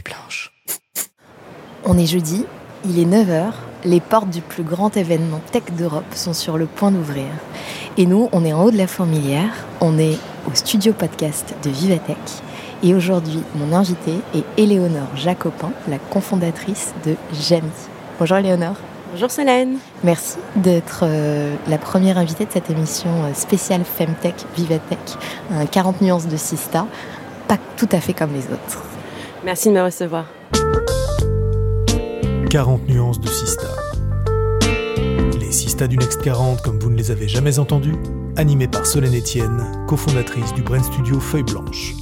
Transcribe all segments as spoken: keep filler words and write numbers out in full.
blanche. On est jeudi, il est neuf heures, les portes du plus grand événement tech d'Europe sont sur le point d'ouvrir. Et nous, on est en haut de la fourmilière, on est au studio podcast de Vivatech. Et aujourd'hui, mon invitée est Éléonore Jacopin, la cofondatrice de Jamy. Bonjour Éléonore. Bonjour Solène. Merci d'être euh, la première invitée de cette émission spéciale Femtech Vivatech, un quarante nuances de Sista, pas tout à fait comme les autres. Merci de me recevoir. quarante nuances de Sista. Les Sista du Next quarante comme vous ne les avez jamais entendus, animés par Solène Etienne, cofondatrice du brand studio Feuille Blanche.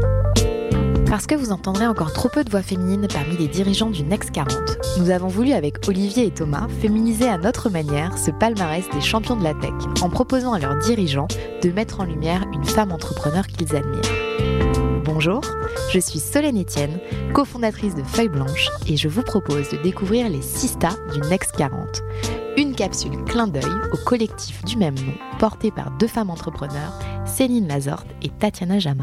Parce que vous entendrez encore trop peu de voix féminines parmi les dirigeants du Next quarante, nous avons voulu avec Olivier et Thomas féminiser à notre manière ce palmarès des champions de la tech en proposant à leurs dirigeants de mettre en lumière une femme entrepreneur qu'ils admirent. Bonjour, je suis Solène Etienne, cofondatrice de Feuille Blanche et je vous propose de découvrir les Sista du Next quarante. Une capsule clin d'œil au collectif du même nom porté par deux femmes entrepreneurs, Céline Lazorte et Tatiana Jama.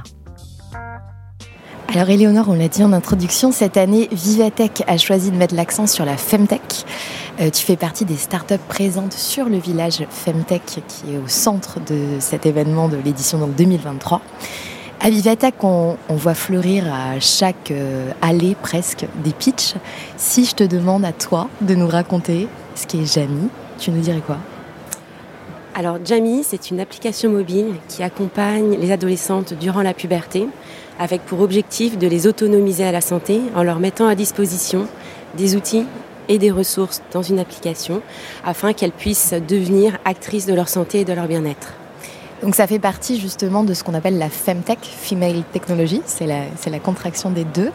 Alors Éléonore, on l'a dit en introduction, cette année, Vivatech a choisi de mettre l'accent sur la Femtech. Euh, tu fais partie des startups présentes sur le village Femtech qui est au centre de cet événement de l'édition donc deux mille vingt-trois. À Vivatech, on, on voit fleurir à chaque euh, allée presque des pitchs. Si je te demande à toi de nous raconter ce qu'est Jamy, tu nous dirais quoi ? Alors Jamy, c'est une application mobile qui accompagne les adolescentes durant la puberté, avec pour objectif de les autonomiser à la santé en leur mettant à disposition des outils et des ressources dans une application afin qu'elles puissent devenir actrices de leur santé et de leur bien-être. Donc ça fait partie justement de ce qu'on appelle la Femtech, Female Technology, c'est la, c'est la contraction des deux.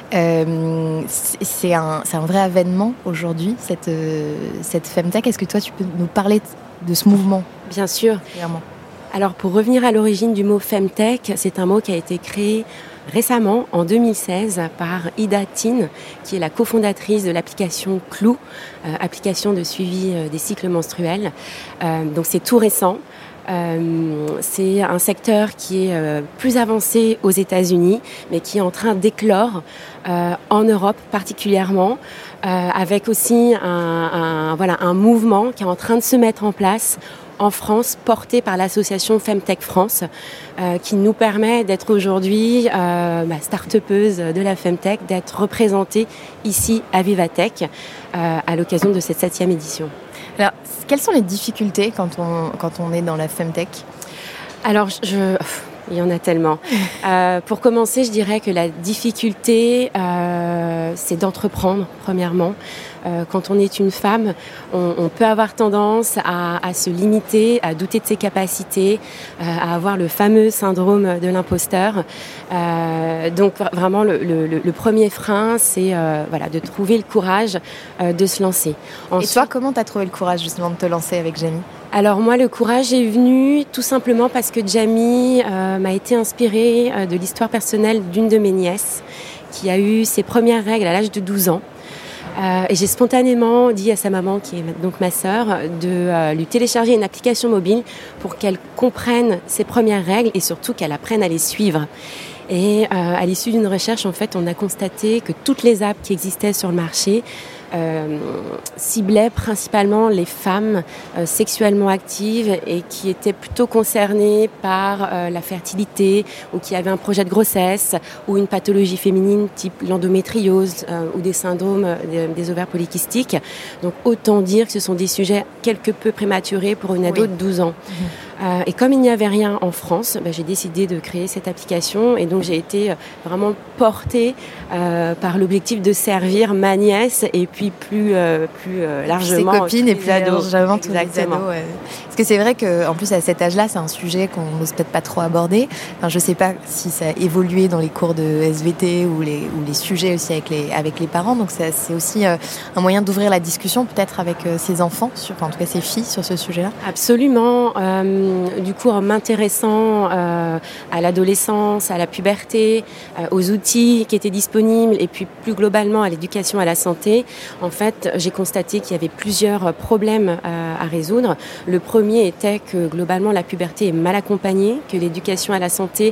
Euh, c'est, un, c'est un vrai avènement aujourd'hui, cette, euh, cette Femtech. Est-ce que toi tu peux nous parler de ce mouvement ? Bien sûr. Clairement. Alors pour revenir à l'origine du mot Femtech, c'est un mot qui a été créé récemment, en deux mille seize, par Ida Tin, qui est la cofondatrice de l'application Clou, euh, application de suivi euh, des cycles menstruels. Euh, donc c'est tout récent. Euh, c'est un secteur qui est euh, plus avancé aux États-Unis, mais qui est en train d'éclore euh, en Europe particulièrement, euh, avec aussi un, un, voilà, un mouvement qui est en train de se mettre en place en France, porté par l'association Femtech France, euh, qui nous permet d'être aujourd'hui euh, bah, start-upeuse de la Femtech, d'être représentée ici à Vivatech euh, à l'occasion de cette septième édition. Alors, quelles sont les difficultés quand on, quand on est dans la Femtech ? Alors, je... il y en a tellement. Euh, pour commencer, je dirais que la difficulté, euh, c'est d'entreprendre, premièrement. Euh, quand on est une femme, on, on peut avoir tendance à, à se limiter, à douter de ses capacités, euh, à avoir le fameux syndrome de l'imposteur. Euh, donc vraiment, le, le, le premier frein, c'est euh, voilà, de trouver le courage euh, de se lancer. Ensuite, et toi, comment tu as trouvé le courage justement de te lancer avec Jamy ? Alors moi, le courage est venu tout simplement parce que Jamy euh, m'a été inspirée euh, de l'histoire personnelle d'une de mes nièces qui a eu ses premières règles à l'âge de douze ans. Euh, et j'ai spontanément dit à sa maman, qui est donc ma sœur, de euh, lui télécharger une application mobile pour qu'elle comprenne ses premières règles et surtout qu'elle apprenne à les suivre. Et euh, à l'issue d'une recherche, en fait, on a constaté que toutes les apps qui existaient sur le marché Euh, ciblait principalement les femmes euh, sexuellement actives et qui étaient plutôt concernées par euh, la fertilité ou qui avaient un projet de grossesse ou une pathologie féminine type l'endométriose euh, ou des syndromes des, des ovaires polykystiques. Donc autant dire que ce sont des sujets quelque peu prématurés pour une ado oui. de douze ans. Mmh. Euh, et comme il n'y avait rien en France, bah, j'ai décidé de créer cette application et donc j'ai été vraiment portée euh, par l'objectif de servir ma nièce et puis plus, euh, plus euh, largement ses copines et plus ados. largement tous les ados. Ouais. Parce que c'est vrai qu'en plus à cet âge-là, c'est un sujet qu'on n'ose peut-être pas trop aborder. Enfin, je ne sais pas si ça a évolué dans les cours de S V T ou les, ou les sujets aussi avec les, avec les parents. Donc c'est, c'est aussi euh, un moyen d'ouvrir la discussion peut-être avec euh, ses enfants, sur, enfin, en tout cas ses filles sur ce sujet-là. Absolument. Euh, du coup, en m'intéressant euh, à l'adolescence, à la puberté, euh, aux outils qui étaient disponibles et puis plus globalement à l'éducation à la santé, en fait, j'ai constaté qu'il y avait plusieurs problèmes euh, à résoudre. Le premier était que globalement la puberté est mal accompagnée, que l'éducation à la santé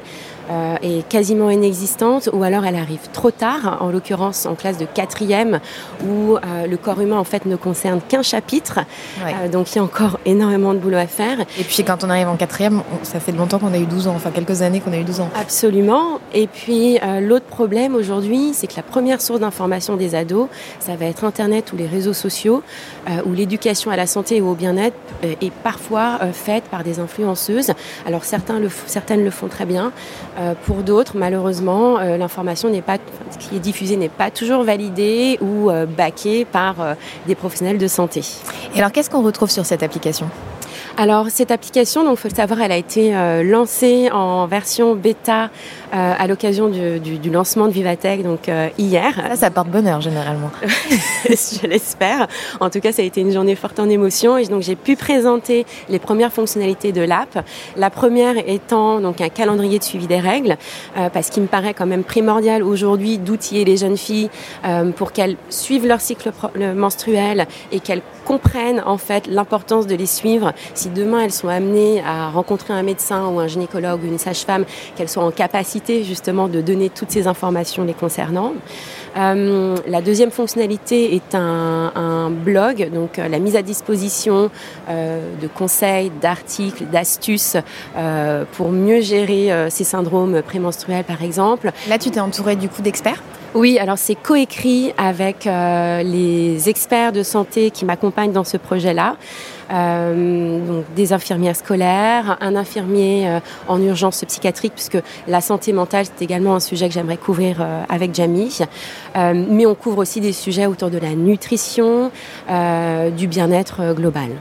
euh, est quasiment inexistante, ou alors elle arrive trop tard, en l'occurrence en classe de quatrième, où euh, le corps humain en fait ne concerne qu'un chapitre, ouais. euh, donc il y a encore énormément de boulot à faire. Et puis quand on arrive en quatrième, on, ça fait longtemps qu'on a eu douze ans, enfin quelques années qu'on a eu douze ans. Absolument. Et puis euh, l'autre problème aujourd'hui, c'est que la première source d'information des ados, ça va être Internet ou les réseaux sociaux, euh, où l'éducation à la santé ou au bien-être euh, est parfois euh, faite par des influenceuses. Alors certains le, certaines le font très bien, euh, pour d'autres, malheureusement, euh, l'information n'est pas, ce qui est diffusé n'est pas toujours validé ou euh, backé par euh, des professionnels de santé. Et alors, qu'est-ce qu'on retrouve sur cette application ? Alors, cette application, donc, faut le savoir, elle a été euh, lancée en version bêta euh, à l'occasion du, du, du lancement de Vivatech, donc euh, hier. Ça, ça porte bonheur, généralement. Je l'espère. En tout cas, ça a été une journée forte en émotion. Et donc, j'ai pu présenter les premières fonctionnalités de l'app. La première étant donc un calendrier de suivi des règles, euh, parce qu'il me paraît quand même primordial aujourd'hui d'outiller les jeunes filles euh, pour qu'elles suivent leur cycle pro- menstruel et qu'elles comprennent en fait l'importance de les suivre. Si demain elles sont amenées à rencontrer un médecin ou un gynécologue ou une sage-femme, qu'elles soient en capacité justement de donner toutes ces informations les concernant. Euh, la deuxième fonctionnalité est un, un blog, donc euh, la mise à disposition euh, de conseils, d'articles, d'astuces euh, pour mieux gérer euh, ces syndromes prémenstruels par exemple. Là, tu t'es entourée du coup d'experts ? Oui, alors c'est coécrit avec euh, les experts de santé qui m'accompagnent dans ce projet-là. Euh, donc des infirmières scolaires, un infirmier euh, en urgence psychiatrique, puisque la santé mentale, c'est également un sujet que j'aimerais couvrir euh, avec Jamie. Euh, mais on couvre aussi des sujets autour de la nutrition, euh, du bien-être euh, global.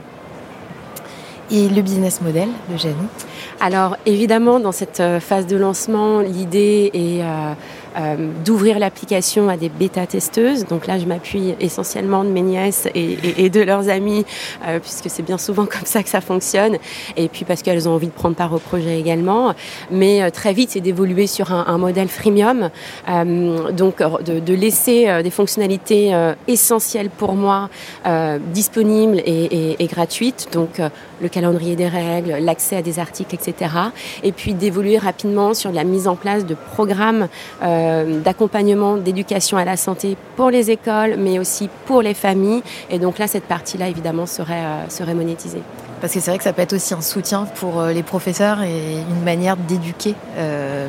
Et le business model de Jamie ? Alors évidemment, dans cette phase de lancement, l'idée est euh, euh, d'ouvrir l'application à des bêta-testeuses. Donc là, je m'appuie essentiellement de mes nièces et, et, et de leurs amis, euh, puisque c'est bien souvent comme ça que ça fonctionne. Et puis parce qu'elles ont envie de prendre part au projet également. Mais euh, très vite, c'est d'évoluer sur un, un modèle freemium. Euh, donc de, de laisser euh, des fonctionnalités euh, essentielles pour moi, euh, disponibles et, et, et gratuites. Donc euh, le calendrier des règles, l'accès à des articles, et cetera. Et puis d'évoluer rapidement sur la mise en place de programmes euh, d'accompagnement, d'éducation à la santé pour les écoles, mais aussi pour les familles. Et donc là, cette partie-là, évidemment, serait, euh, serait monétisée. Parce que c'est vrai que ça peut être aussi un soutien pour les professeurs et une manière d'éduquer euh,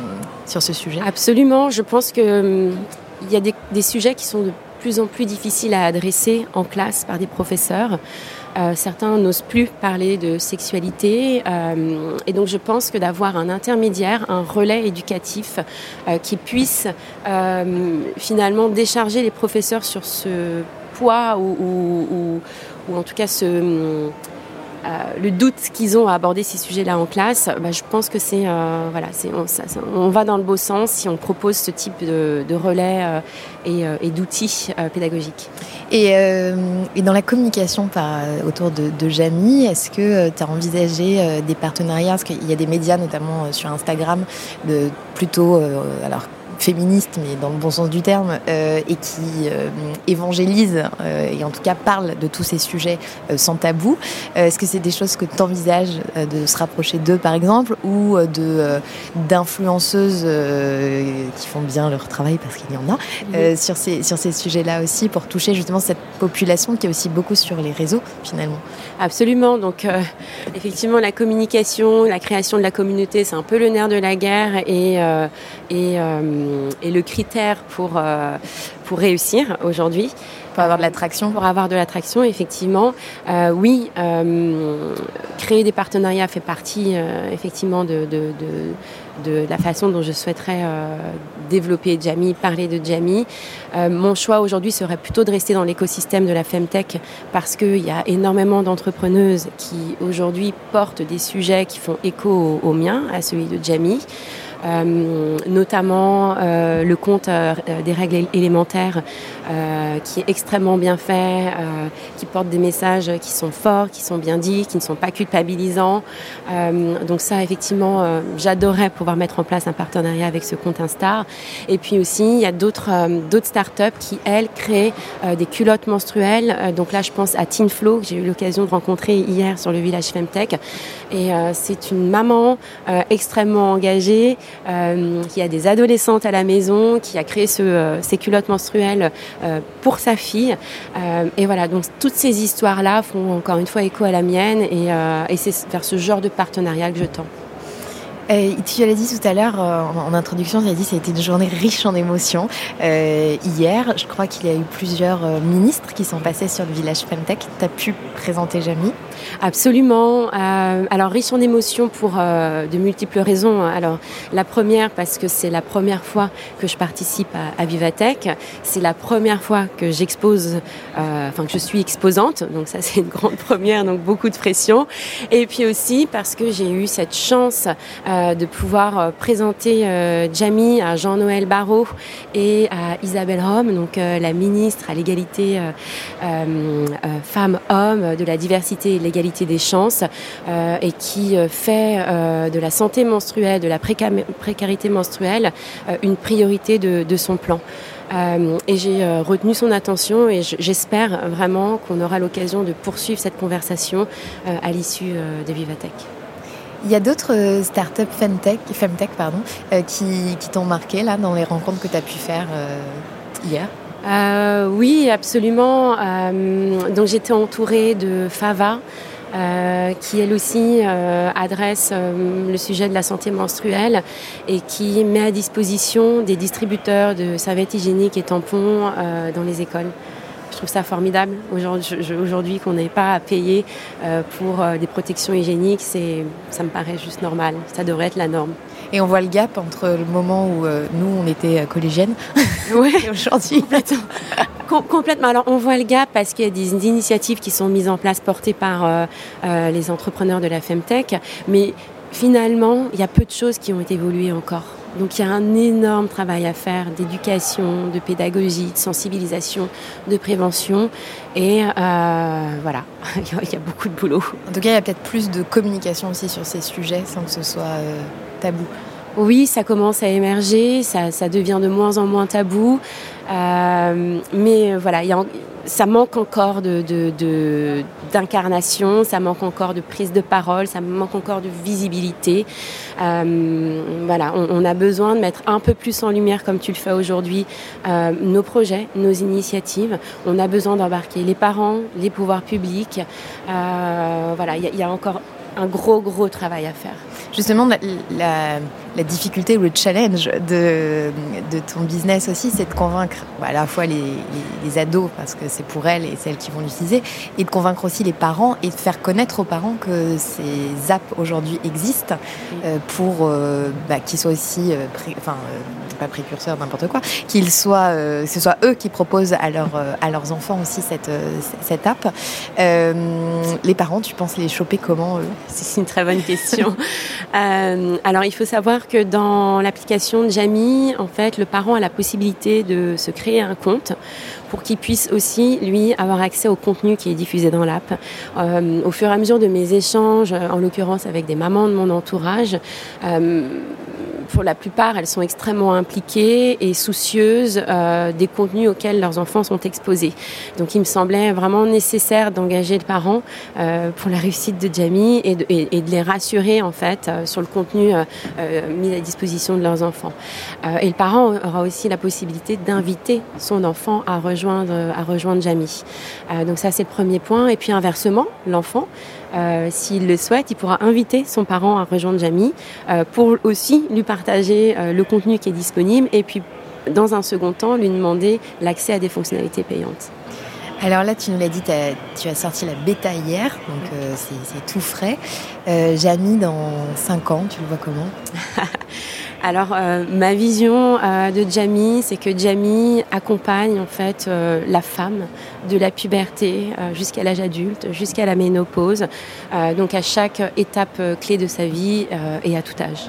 sur ce sujet. Absolument. Je pense qu'il hum, y a des, des sujets qui sont de plus en plus difficiles à adresser en classe par des professeurs. Euh, certains n'osent plus parler de sexualité euh, et donc je pense que d'avoir un intermédiaire, un relais éducatif euh, qui puisse euh, finalement décharger les professeurs sur ce poids ou, ou, ou, ou en tout cas ce... Euh, le doute qu'ils ont à aborder ces sujets-là en classe, bah, je pense que c'est, euh, voilà, c'est, on, ça, ça, on va dans le beau sens si on propose ce type de, de relais euh, et, euh, et d'outils euh, pédagogiques. Et, euh, et dans la communication par, autour de, de Jamie, est-ce que tu as envisagé euh, des partenariats ? Parce qu'il y a des médias, notamment euh, sur Instagram, de, plutôt... Euh, alors, féministe, mais dans le bon sens du terme, euh, et qui euh, évangélise euh, et en tout cas parle de tous ces sujets euh, sans tabou. Euh, est-ce que c'est des choses que tu envisages euh, de se rapprocher d'eux, par exemple, ou euh, de, euh, d'influenceuses euh, qui font bien leur travail, parce qu'il y en a, euh, mmh. sur ces, sur ces sujets-là aussi, pour toucher justement cette population qui est aussi beaucoup sur les réseaux, finalement? Absolument. Donc, euh, effectivement, la communication, la création de la communauté, c'est un peu le nerf de la guerre et, euh, et euh, et le critère pour, euh, pour réussir aujourd'hui. Pour avoir de l'attraction. Pour avoir de l'attraction, effectivement. Euh, oui, euh, créer des partenariats fait partie euh, effectivement de, de, de, de la façon dont je souhaiterais euh, développer Jamie, parler de Jamie. Euh, mon choix aujourd'hui serait plutôt de rester dans l'écosystème de la Femtech parce qu'il y a énormément d'entrepreneuses qui aujourd'hui portent des sujets qui font écho au, au mien, à celui de Jamie. Euh, notamment euh, le compte euh, des règles élémentaires euh, qui est extrêmement bien fait, euh, qui porte des messages qui sont forts, qui sont bien dits, qui ne sont pas culpabilisants. Euh, donc ça, effectivement, euh, j'adorerais pouvoir mettre en place un partenariat avec ce compte Insta. Et puis aussi, il y a d'autres, euh, d'autres startups qui, elles, créent euh, des culottes menstruelles. Euh, donc là, je pense à Tinflow, que j'ai eu l'occasion de rencontrer hier sur le village Femtech. Et euh, c'est une maman euh, extrêmement engagée, euh, qui a des adolescentes à la maison, qui a créé ce, euh, ces culottes menstruelles euh, pour sa fille. Euh, et voilà, donc toutes ces histoires-là font encore une fois écho à la mienne et, euh, et c'est vers ce genre de partenariat que je tends. Euh, tu l'as dit tout à l'heure euh, en introduction, tu as dit que ça a été une journée riche en émotions. Euh, hier, je crois qu'il y a eu plusieurs euh, ministres qui sont passés sur le village Femtech. Tu as pu présenter Jamie ? Absolument. Euh, alors riche en émotions pour euh, de multiples raisons. Alors la première parce que c'est la première fois que je participe à, à Vivatech. C'est la première fois que j'expose, euh, enfin que je suis exposante. Donc ça c'est une grande première, donc beaucoup de pression. Et puis aussi parce que j'ai eu cette chance euh, de pouvoir euh, présenter euh, Jamie à Jean-Noël Barrot et à Isabelle Rome, donc euh, la ministre à l'égalité euh, euh, euh, femmes-hommes, de la diversité et de l'égalité des chances, euh, et qui euh, fait euh, de la santé menstruelle, de la préca- précarité menstruelle, euh, une priorité de, de son plan. Euh, et j'ai euh, retenu son attention et j'espère vraiment qu'on aura l'occasion de poursuivre cette conversation euh, à l'issue euh, de Vivatech. Il y a d'autres euh, startups Femtech, Femtech pardon, euh, qui, qui t'ont marqué là, dans les rencontres que tu as pu faire euh, hier ? Euh, oui, absolument. Euh, donc j'étais entourée de Fava, euh, qui elle aussi euh, adresse euh, le sujet de la santé menstruelle et qui met à disposition des distributeurs de serviettes hygiéniques et tampons euh, dans les écoles. Je trouve ça formidable aujourd'hui, je, aujourd'hui qu'on n'ait pas à payer euh, pour euh, des protections hygiéniques, c'est, ça me paraît juste normal, ça devrait être la norme. Et on voit le gap entre le moment où euh, nous, on était collégiennes ouais, et aujourd'hui. Complètement. Com- complètement. Alors, on voit le gap parce qu'il y a des, des initiatives qui sont mises en place, portées par euh, euh, les entrepreneurs de la Femtech. Mais finalement, il y a peu de choses qui ont évolué encore. Donc, il y a un énorme travail à faire d'éducation, de pédagogie, de sensibilisation, de prévention. Et euh, voilà, il y a beaucoup de boulot. En tout cas, il y a peut-être plus de communication aussi sur ces sujets sans que ce soit euh, tabou. Oui, ça commence à émerger, ça, ça devient de moins en moins tabou. Euh, mais voilà, y a, ça manque encore de, de, de, d'incarnation, ça manque encore de prise de parole, ça manque encore de visibilité. Euh, voilà, on, on a besoin de mettre un peu plus en lumière, comme tu le fais aujourd'hui, euh, nos projets, nos initiatives. On a besoin d'embarquer les parents, les pouvoirs publics. Euh, voilà, il y, y a encore un gros, gros travail à faire. Justement, la, la, la difficulté ou le challenge de, de ton business aussi, c'est de convaincre bah, à la fois les, les, les ados, parce que c'est pour elles et celles qui vont l'utiliser, et de convaincre aussi les parents et de faire connaître aux parents que ces apps aujourd'hui existent euh, pour euh, bah, qu'ils soient aussi, euh, pré, enfin, euh, pas précurseurs, n'importe quoi, qu'ils soient, euh, ce soit eux qui proposent à, leur, euh, à leurs enfants aussi cette, euh, cette app. Euh, les parents, tu penses les choper comment eux ? C'est une très bonne question. euh, alors, il faut savoir que dans l'application de Jamie, en fait, le parent a la possibilité de se créer un compte pour qu'il puisse aussi, lui, avoir accès au contenu qui est diffusé dans l'app. Euh, au fur et à mesure de mes échanges, en l'occurrence avec des mamans de mon entourage, euh, pour la plupart, elles sont extrêmement impliquées et soucieuses euh, des contenus auxquels leurs enfants sont exposés. Donc, il me semblait vraiment nécessaire d'engager les parents euh, pour la réussite de Jamie et de, et, et de les rassurer, en fait, euh, sur le contenu euh, euh, mis à disposition de leurs enfants. Euh, et le parent aura aussi la possibilité d'inviter son enfant à rejoindre, à rejoindre Jamie. Euh, donc, ça, c'est le premier point. Et puis, inversement, l'enfant, Euh, s'il le souhaite, il pourra inviter son parent à rejoindre Jamie euh, pour aussi lui partager euh, le contenu qui est disponible et puis, dans un second temps, lui demander l'accès à des fonctionnalités payantes. Alors là, tu nous l'as dit, tu as sorti la bêta hier, donc euh, c'est, c'est tout frais. Euh, Jamie, dans cinq ans, tu le vois comment ? Alors, euh, ma vision euh, de Jamie, c'est que Jamie accompagne en fait euh, la femme de la puberté euh, jusqu'à l'âge adulte, jusqu'à la ménopause, euh, donc à chaque étape euh, clé de sa vie euh, et à tout âge.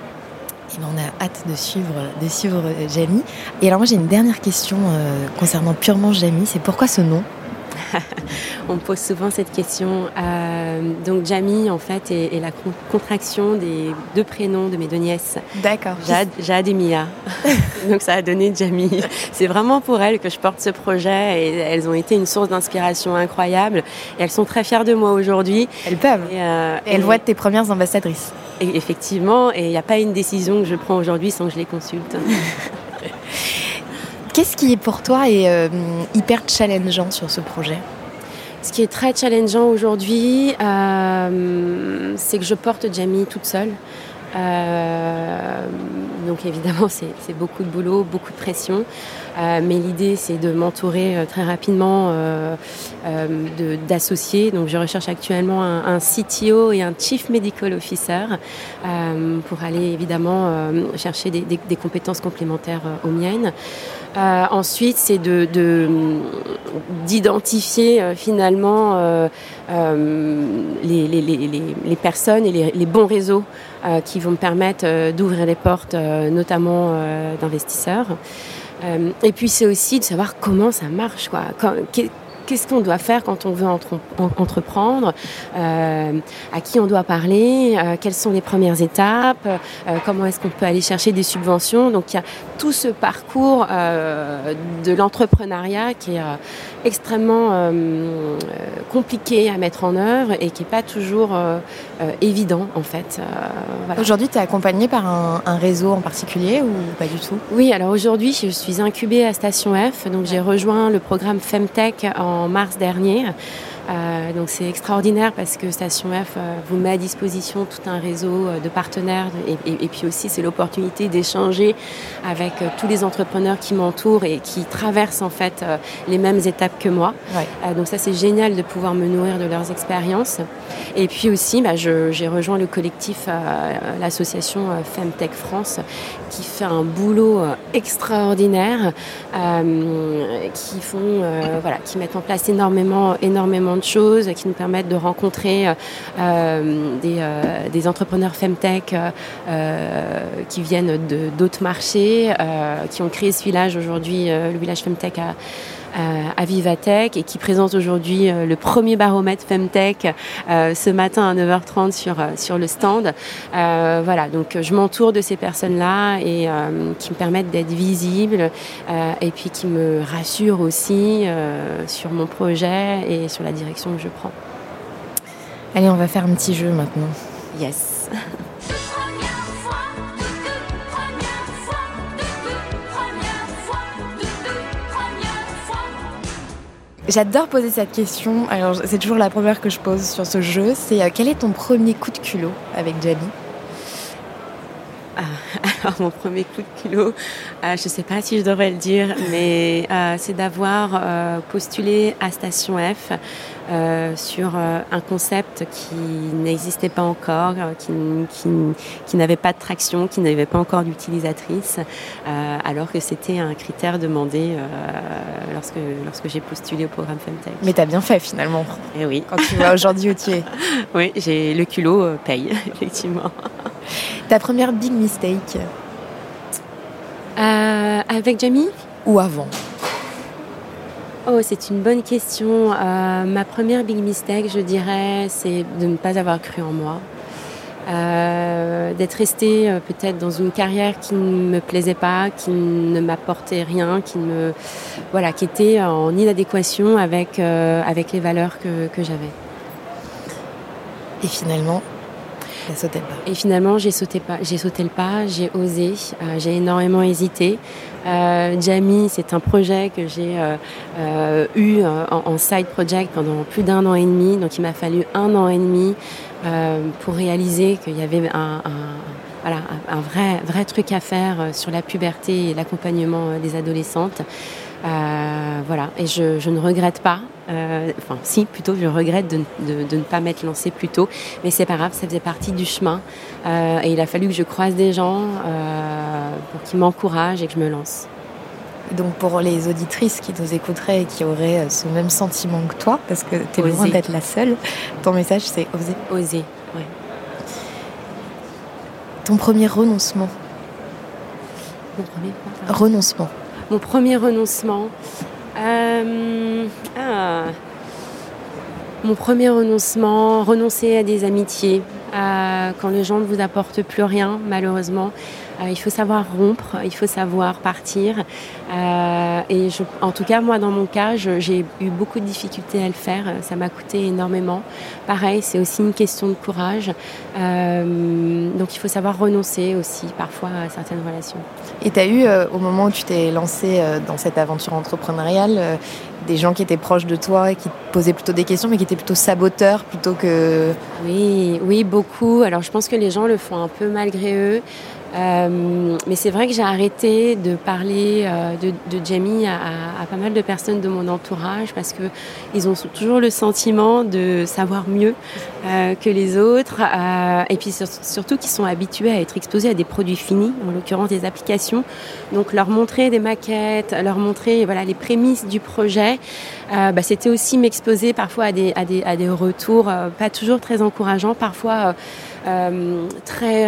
Et ben on a hâte de suivre, de suivre Jamie. Et alors moi, j'ai une dernière question euh, concernant purement Jamie, c'est pourquoi ce nom ? On me pose souvent cette question. Euh, donc Jamie, en fait, est, est la contraction des deux prénoms de mes deux nièces. D'accord. Jade, Jade et Mia. Donc ça a donné Jamie. C'est vraiment pour elles que je porte ce projet et elles ont été une source d'inspiration incroyable. Et elles sont très fières de moi aujourd'hui. Elles peuvent. Et, euh, et elles et... vont être tes premières ambassadrices. et effectivement, et il n'y a pas une décision que je prends aujourd'hui sans que je les consulte. Qu'est-ce qui, pour toi, est euh, hyper challengeant sur ce projet ? Ce qui est très challengeant aujourd'hui, euh, c'est que je porte Jamie toute seule. Euh, donc évidemment c'est, c'est beaucoup de boulot, beaucoup de pression, euh, mais l'idée c'est de m'entourer euh, très rapidement euh, euh, de, d'associés. Donc je recherche actuellement un, un C T O et un Chief Medical Officer euh, pour aller évidemment euh, chercher des, des, des compétences complémentaires euh, aux miennes. Euh, ensuite, c'est de, de d'identifier euh, finalement euh, euh, les, les, les, les personnes et les, les bons réseaux euh, qui vont me permettre euh, d'ouvrir les portes, euh, notamment euh, d'investisseurs. Euh, et puis, c'est aussi de savoir comment ça marche, quoi. Quand, Qu'est-ce qu'on doit faire quand on veut entre- entreprendre, euh, à qui on doit parler, euh, quelles sont les premières étapes, euh, comment est-ce qu'on peut aller chercher des subventions. Donc il y a tout ce parcours euh, de l'entrepreneuriat qui est euh, extrêmement euh, compliqué à mettre en œuvre et qui n'est pas toujours euh, euh, évident en fait. Euh, voilà. Aujourd'hui, tu es accompagnée par un, un réseau en particulier ou pas du tout ? Oui, alors aujourd'hui, je suis incubée à Station F, donc j'ai rejoint le programme Femtech en en mars dernier. Euh, donc c'est extraordinaire parce que Station F euh, vous met à disposition tout un réseau euh, de partenaires et, et, et puis aussi c'est l'opportunité d'échanger avec euh, tous les entrepreneurs qui m'entourent et qui traversent en fait euh, les mêmes étapes que moi. Ouais. Euh, donc ça c'est génial de pouvoir me nourrir de leurs expériences. Et puis aussi bah, je, j'ai rejoint le collectif, euh, l'association euh, Femtech France qui fait un boulot euh, extraordinaire, euh, qui font euh, voilà, qui mettent en place énormément, énormément de choses, qui nous permettent de rencontrer euh, des, euh, des entrepreneurs Femtech euh, qui viennent de, d'autres marchés, euh, qui ont créé ce village aujourd'hui, euh, le village Femtech à à Vivatech et qui présente aujourd'hui euh, le premier baromètre Femtech euh, ce matin à neuf heures trente sur, euh, sur le stand. Euh, voilà, donc je m'entoure de ces personnes-là et euh, qui me permettent d'être visible euh, et puis qui me rassurent aussi euh, sur mon projet et sur la direction que je prends. Allez, on va faire un petit jeu maintenant. Yes. J'adore poser cette question. Alors, c'est toujours la première que je pose sur ce jeu. C'est euh, quel est ton premier coup de culot avec Jamie ? Ah, alors, mon premier coup de culot, euh, je ne sais pas si je devrais le dire, mais euh, c'est d'avoir euh, postulé à Station F euh, sur euh, un concept qui n'existait pas encore, euh, qui, qui, qui n'avait pas de traction, qui n'avait pas encore d'utilisatrice, euh, alors que c'était un critère demandé euh, lorsque, lorsque j'ai postulé au programme Femtech. Mais t'as bien fait finalement. Eh oui. Quand tu vois aujourd'hui où tu es. Oui, j'ai, le culot euh, paye, effectivement. Ta première big mistake euh, avec Jamie ? Ou avant ? Oh, c'est une bonne question. Euh, ma première big mistake, je dirais, c'est de ne pas avoir cru en moi. Euh, d'être restée euh, peut-être dans une carrière qui ne me plaisait pas, qui ne m'apportait rien, qui me, voilà, qui était en inadéquation avec, euh, avec les valeurs que, que j'avais. Et finalement, t'as sauté le pas. Et finalement, j'ai sauté, pas, j'ai sauté le pas, j'ai osé, euh, j'ai énormément hésité. Euh, Jamie, c'est un projet que j'ai euh, euh, eu euh, en, en side project pendant plus d'un an et demi. Donc, il m'a fallu un an et demi euh, pour réaliser qu'il y avait un, un, voilà, un, un vrai, vrai truc à faire sur la puberté et l'accompagnement des adolescentes. Euh, voilà, et je, je ne regrette pas. Euh, enfin, si, plutôt, je regrette de, de, de ne pas m'être lancée plus tôt, mais c'est pas grave, ça faisait partie du chemin. Euh, et il a fallu que je croise des gens euh, pour qu'ils m'encouragent et que je me lance. Donc pour les auditrices qui nous écouteraient et qui auraient ce même sentiment que toi, parce que t'es loin d'être la seule, ton message c'est oser. Oser, oui. Ton premier renoncement. Mon premier quoi, Renoncement. Mon premier renoncement. Euh, ah, mon premier renoncement, renoncer à des amitiés, à, quand les gens ne vous apportent plus rien, malheureusement. Euh, il faut savoir rompre, il faut savoir partir. Euh, et je, en tout cas, moi, dans mon cas, je, j'ai eu beaucoup de difficultés à le faire. Ça m'a coûté énormément. Pareil, c'est aussi une question de courage. Euh, donc, il faut savoir renoncer aussi, parfois, à certaines relations. Et tu as eu, euh, au moment où tu t'es lancée euh, dans cette aventure entrepreneuriale, euh, des gens qui étaient proches de toi et qui te posaient plutôt des questions, mais qui étaient plutôt saboteurs plutôt que... Oui, oui, beaucoup. Alors, je pense que les gens le font un peu malgré eux. Euh, mais c'est vrai que j'ai arrêté de parler euh, de, de Jamie à, à, à pas mal de personnes de mon entourage parce que ils ont toujours le sentiment de savoir mieux euh, que les autres euh, et puis sur, surtout qu'ils sont habitués à être exposés à des produits finis, en l'occurrence des applications. Donc leur montrer des maquettes, leur montrer voilà les prémices du projet, euh, bah, c'était aussi m'exposer parfois à des, à des, à des retours euh, pas toujours très encourageants, parfois euh, Euh, très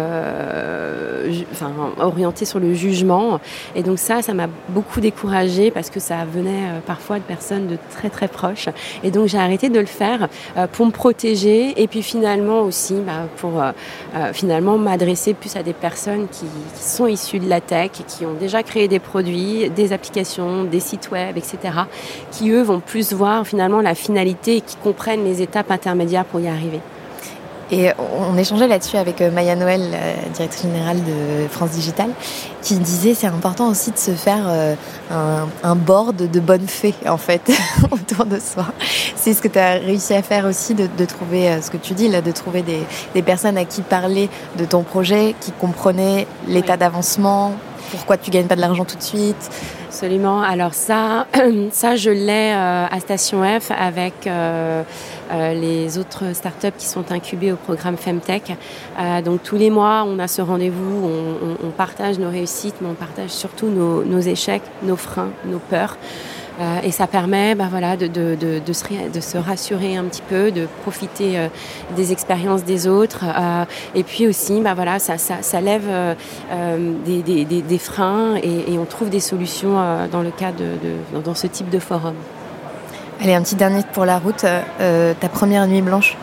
euh, ju- enfin, orienté sur le jugement. Et donc ça, ça m'a beaucoup découragée parce que ça venait euh, parfois de personnes de très très proches. Et donc j'ai arrêté de le faire euh, pour me protéger et puis finalement aussi bah, pour euh, euh, finalement m'adresser plus à des personnes qui, qui sont issues de la tech, qui ont déjà créé des produits, des applications, des sites web, et cetera, qui eux vont plus voir finalement la finalité et qui comprennent les étapes intermédiaires pour y arriver. Et on échangeait là-dessus avec Maya Noël, la directrice générale de France Digital, qui disait c'est important aussi de se faire un, un board de bonnes fées, en fait, autour de soi. C'est ce que tu as réussi à faire aussi, de, de trouver ce que tu dis, là, de trouver des, des personnes à qui parler de ton projet, qui comprenaient l'état oui. d'avancement, pourquoi tu gagnes pas de l'argent tout de suite. Absolument. Alors ça, ça je l'ai euh, à Station F avec euh, euh, les autres startups qui sont incubées au programme Femtech. Euh, donc tous les mois, on a ce rendez-vous, on, on, on partage nos réussites, mais on partage surtout nos, nos échecs, nos freins, nos peurs. Euh, et ça permet bah, voilà, de, de, de, de, se, de se rassurer un petit peu, de profiter euh, des expériences des autres. Euh, et puis aussi, bah, voilà, ça, ça, ça lève euh, des, des, des, des freins et, et on trouve des solutions euh, dans le cadre de, de, dans ce type de forum. Allez, un petit dernier pour la route. Euh, ta première nuit blanche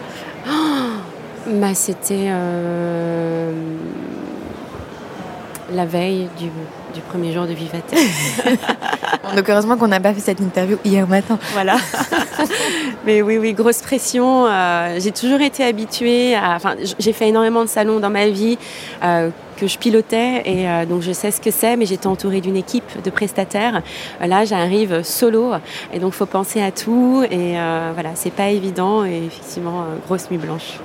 oh bah, c'était euh, la veille du, du premier jour de Vivatech. Donc heureusement qu'on n'a pas fait cette interview hier matin. Voilà. Mais oui, oui, grosse pression. Euh, j'ai toujours été habituée à... Enfin, j'ai fait énormément de salons dans ma vie euh, que je pilotais et euh, donc je sais ce que c'est, mais j'étais entourée d'une équipe de prestataires. Euh, là, j'arrive solo et donc il faut penser à tout et euh, voilà, c'est pas évident et effectivement, euh, grosse nuit blanche.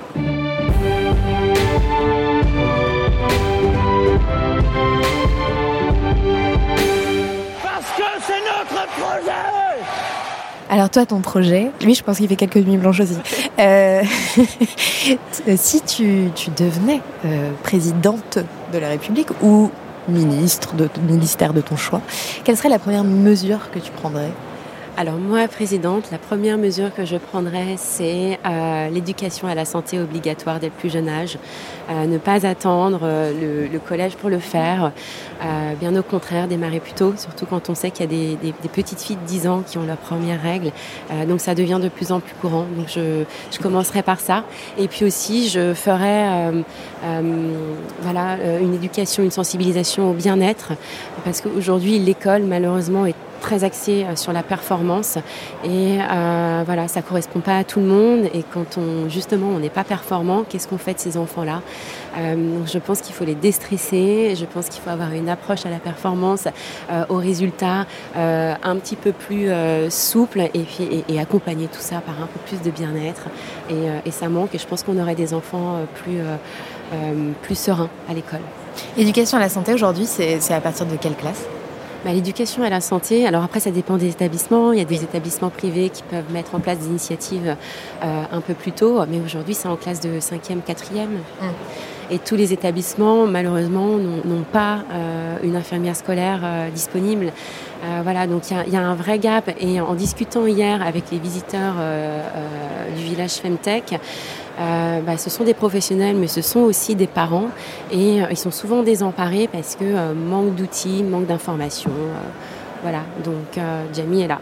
Alors toi, ton projet, lui, je pense qu'il fait quelques nuits blanches aussi. Euh, si tu, tu devenais euh, présidente de la République ou ministre de ministère de ton choix, quelle serait la première mesure que tu prendrais ? Alors moi, présidente, la première mesure que je prendrais, c'est euh, l'éducation à la santé obligatoire dès le plus jeune âge. Euh, ne pas attendre euh, le, le collège pour le faire. Euh, bien au contraire, démarrer plus tôt, surtout quand on sait qu'il y a des, des, des petites filles de dix ans qui ont leurs premières règles. Euh, donc ça devient de plus en plus courant. Donc je, je commencerai par ça. Et puis aussi, je ferai euh, euh, voilà, une éducation, une sensibilisation au bien-être. Parce qu'aujourd'hui, l'école, malheureusement, est très axé sur la performance et euh, voilà, ça correspond pas à tout le monde et quand on justement on n'est pas performant, qu'est-ce qu'on fait de ces enfants-là ? euh, donc je pense qu'il faut les déstresser, je pense qu'il faut avoir une approche à la performance, euh, aux résultats euh, un petit peu plus euh, souple et puis et, et accompagner tout ça par un peu plus de bien-être et, euh, et ça manque et je pense qu'on aurait des enfants plus euh, euh, plus sereins à l'école. L'éducation à la santé aujourd'hui, c'est, c'est à partir de quelle classe ? Bah, l'éducation à la santé, alors après ça dépend des établissements, il y a des établissements privés qui peuvent mettre en place des initiatives euh, un peu plus tôt, mais aujourd'hui c'est en classe de cinquième, quatrième. Mmh. Et tous les établissements malheureusement n'ont, n'ont pas euh, une infirmière scolaire euh, disponible. Euh, voilà, donc il y, y a un vrai gap et en discutant hier avec les visiteurs euh, euh, du village Femtech, Euh, bah, ce sont des professionnels, mais ce sont aussi des parents et euh, ils sont souvent désemparés parce que euh, manque d'outils, manque d'informations. Euh, voilà, donc euh, Jamie est là.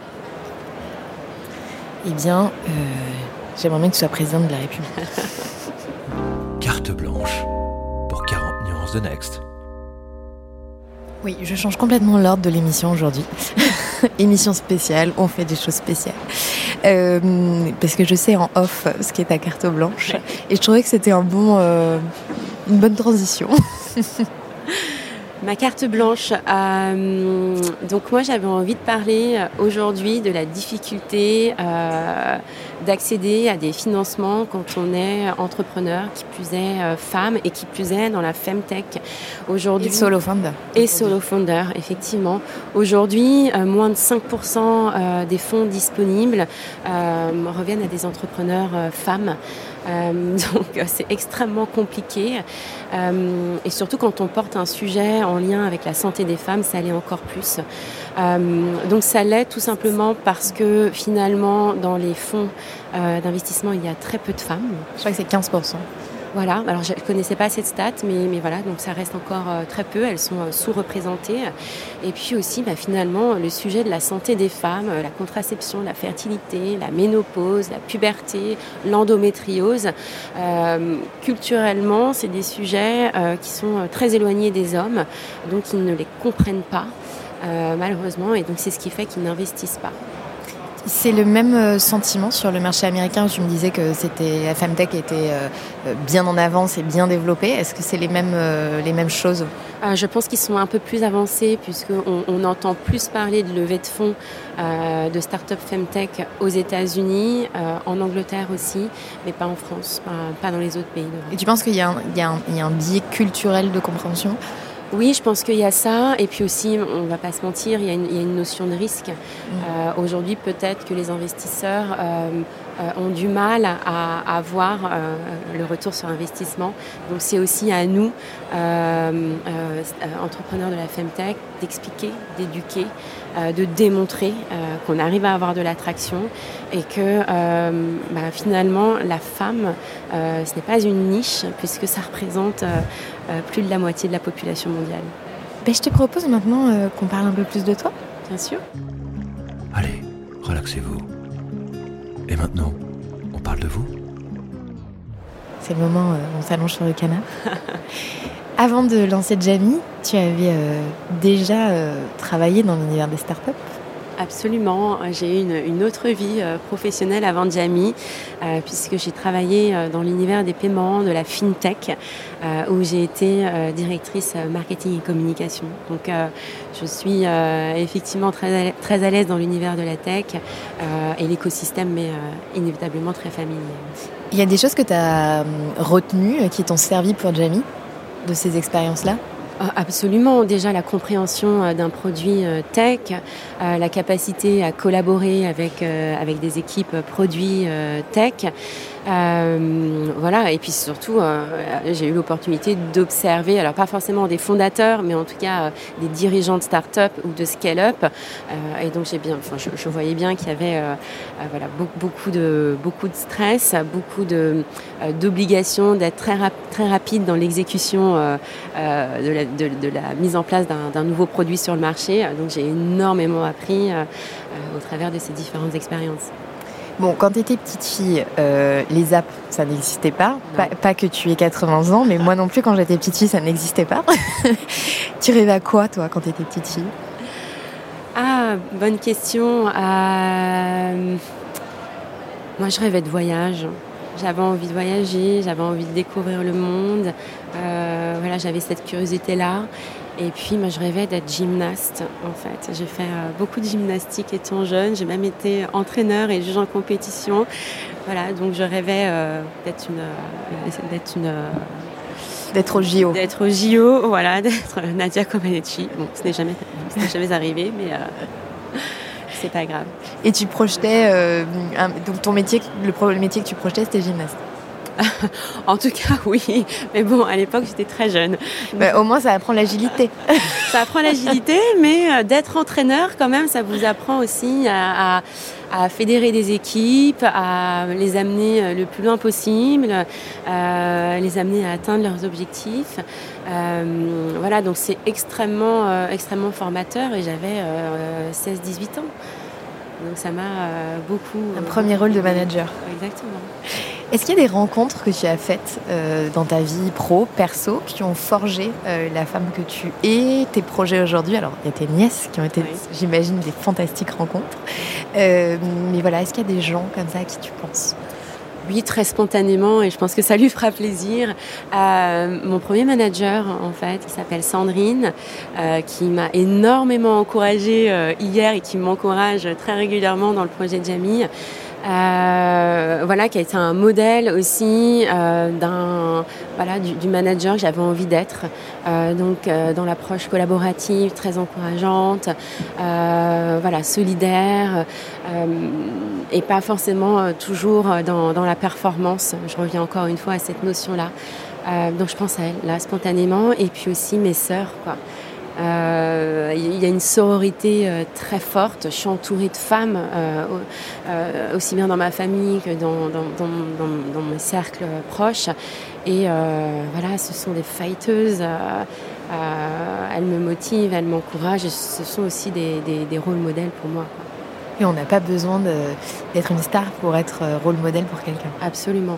Eh bien, euh, j'aimerais bien que tu sois présidente de la République. Carte blanche pour quarante nuances de Next. Oui, je change complètement l'ordre de l'émission aujourd'hui. Émission spéciale, on fait des choses spéciales. Euh, parce que je sais en off ce qu'est ta carte blanche. Ouais. Et je trouvais que c'était un bon, euh, une bonne transition. Ma carte blanche, euh, donc moi j'avais envie de parler aujourd'hui de la difficulté euh, d'accéder à des financements quand on est entrepreneur, qui plus est euh, femme et qui plus est dans la femtech. Aujourd'hui, et solo founder. Et solo founder, effectivement. Aujourd'hui, euh, moins de cinq pour cent euh, des fonds disponibles euh, reviennent à des entrepreneurs euh, femmes. Euh, donc c'est extrêmement compliqué euh, et surtout quand on porte un sujet en lien avec la santé des femmes, ça l'est encore plus. Euh, donc ça l'est tout simplement parce que finalement dans les fonds euh, d'investissement il y a très peu de femmes. Je crois que c'est quinze pour cent. Voilà, alors je ne connaissais pas cette stat, mais, mais voilà, donc ça reste encore euh, très peu, elles sont euh, sous-représentées. Et puis aussi, bah, finalement, le sujet de la santé des femmes, euh, la contraception, la fertilité, la ménopause, la puberté, l'endométriose, euh, culturellement, c'est des sujets euh, qui sont euh, très éloignés des hommes, donc ils ne les comprennent pas, euh, malheureusement, et donc c'est ce qui fait qu'ils n'investissent pas. C'est le même sentiment sur le marché américain. Tu me disais que c'était, la femtech était bien en avance et bien développée. Est-ce que c'est les mêmes, les mêmes choses ? euh, Je pense qu'ils sont un peu plus avancés puisqu'on on entend plus parler de levée de fonds euh, de start-up femtech aux États-Unis, euh, en Angleterre aussi, mais pas en France, pas, pas dans les autres pays. Et tu penses qu'il y a un, il y a un, il y a un biais culturel de compréhension ? Oui, je pense qu'il y a ça. Et puis aussi, on ne va pas se mentir, il y a une, il y a une notion de risque. Mmh. Euh, aujourd'hui, peut-être que les investisseurs euh, euh, ont du mal à, à voir euh, le retour sur investissement. Donc, c'est aussi à nous, euh, euh, entrepreneurs de la femtech, d'expliquer, d'éduquer, euh, de démontrer euh, qu'on arrive à avoir de l'attraction et que euh, bah, finalement, la femme, euh, ce n'est pas une niche puisque ça représente euh, euh, plus de la moitié de la population mondiale. Ben, je te propose maintenant euh, qu'on parle un peu plus de toi. Bien sûr. Allez, relaxez-vous. Et maintenant, on parle de vous ? C'est le moment où euh, on s'allonge sur le canapé. Avant de lancer Jamie, tu avais euh, déjà euh, travaillé dans l'univers des startups ? Absolument. J'ai eu une, une autre vie euh, professionnelle avant Jamie, euh, puisque j'ai travaillé euh, dans l'univers des paiements, de la fintech, euh, où j'ai été euh, directrice marketing et communication. Donc, euh, je suis euh, effectivement très à, très à l'aise dans l'univers de la tech euh, et l'écosystème m'est euh, inévitablement très familier. Il y a des choses que tu as retenues qui t'ont servi pour Jamie, de ces expériences-là ? Absolument. Déjà, la compréhension d'un produit tech, euh, la capacité à collaborer avec, euh, avec des équipes produits euh, tech. Euh, voilà. Et puis surtout, euh, j'ai eu l'opportunité d'observer, alors pas forcément des fondateurs, mais en tout cas euh, des dirigeants de start-up ou de scale-up. Euh, et donc, j'ai bien, enfin, je, je voyais bien qu'il y avait euh, euh, voilà, beaucoup, beaucoup, de, beaucoup de stress, beaucoup de, euh, d'obligations d'être très, rap- très rapide dans l'exécution euh, euh, de la De, de la mise en place d'un, d'un nouveau produit sur le marché. Donc j'ai énormément appris euh, euh, au travers de ces différentes expériences. Bon, quand tu étais petite fille, euh, les apps, ça n'existait pas. pas. Pas que tu aies quatre-vingts ans, mais moi non plus, quand j'étais petite fille, ça n'existait pas. Tu rêvais à quoi, toi, quand tu étais petite fille ? Ah, bonne question. Euh... Moi, je rêvais de voyage. J'avais envie de voyager, j'avais envie de découvrir le monde. Euh, voilà, j'avais cette curiosité-là. Et puis, moi, je rêvais d'être gymnaste, en fait. J'ai fait euh, beaucoup de gymnastique étant jeune. J'ai même été entraîneur et juge en compétition. Voilà, donc je rêvais euh, d'être une... Euh, d'être une euh, D'être au J O. D'être au J O, voilà, d'être Nadia Comaneci. Bon, ce n'est jamais, ce n'est jamais arrivé, mais... Euh, c'est pas grave. Et tu projetais, euh, un, donc ton métier, le, pro, le métier que tu projetais, c'était gymnaste. En tout cas, oui. Mais bon, à l'époque, j'étais très jeune. Bah, au moins, ça apprend l'agilité. Ça apprend l'agilité, mais euh, d'être entraîneur, quand même, ça vous apprend aussi à, à, à fédérer des équipes, à les amener le plus loin possible, à les amener à atteindre leurs objectifs. Euh, voilà, donc c'est extrêmement, euh, extrêmement formateur et j'avais euh, seize dix-huit ans. Donc ça m'a euh, beaucoup... Un premier rôle de manager. Exactement. Est-ce qu'il y a des rencontres que tu as faites euh, dans ta vie pro, perso, qui ont forgé euh, la femme que tu es, tes projets aujourd'hui? Alors, il y a tes nièces qui ont été, oui. j'imagine, des fantastiques rencontres. Euh, mais voilà, est-ce qu'il y a des gens comme ça à qui tu penses? Oui, très spontanément, et je pense que ça lui fera plaisir. Euh, mon premier manager, en fait, qui s'appelle Sandrine, euh, qui m'a énormément encouragée euh, hier et qui m'encourage très régulièrement dans le projet Jamie. Euh, voilà, qui a été un modèle aussi euh, d'un voilà du, du manager que j'avais envie d'être. Euh, donc euh, dans l'approche collaborative, très encourageante, euh, voilà, solidaire, euh, et pas forcément euh, toujours dans, dans la performance. Je reviens encore une fois à cette notion-là. Euh, donc je pense à elle là spontanément, et puis aussi mes sœurs, quoi. Il euh, y a une sororité euh, très forte. Je suis entourée de femmes, euh, euh, aussi bien dans ma famille que dans, dans, dans, dans, dans mes cercles proches. Et euh, voilà, ce sont des fighteuses. Euh, euh, elles me motivent, elles m'encouragent. Et ce sont aussi des, des, des rôles modèles pour moi, quoi. Et on n'a pas besoin de, d'être une star pour être rôle modèle pour quelqu'un. Absolument.